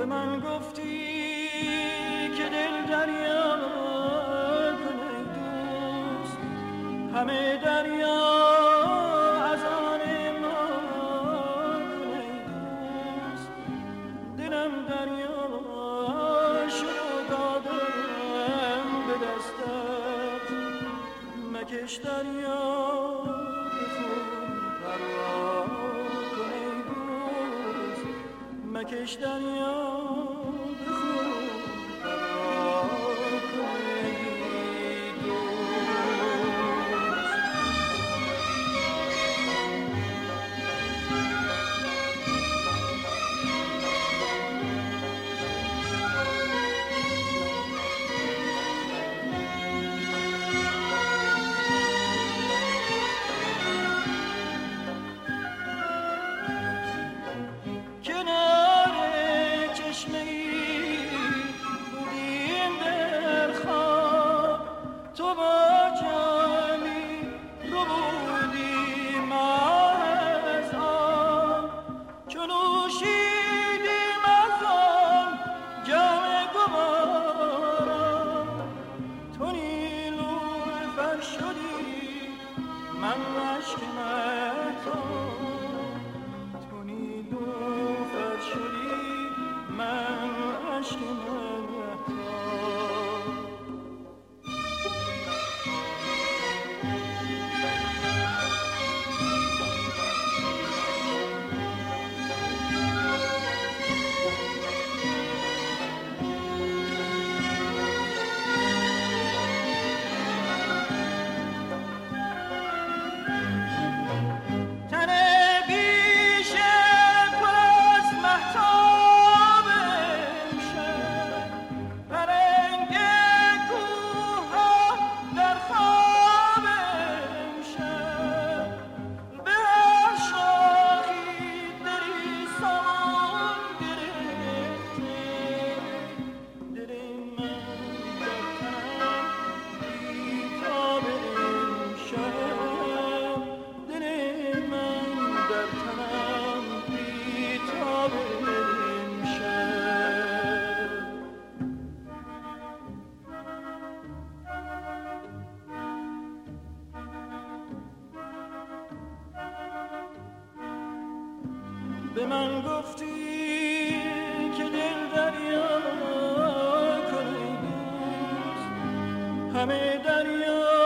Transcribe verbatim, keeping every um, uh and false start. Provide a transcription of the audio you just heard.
به من گفتی که دل دریا کن ای دوست، همه دریا از آن ما کن ای دوست. دلم دریا شد دادم به دستت، مکش دریا به خون پروا کن ای دوست، مکش دریا به خون پروا کن ای دوست. به من گفتی که دل دریا کن ای دوست، همه دریا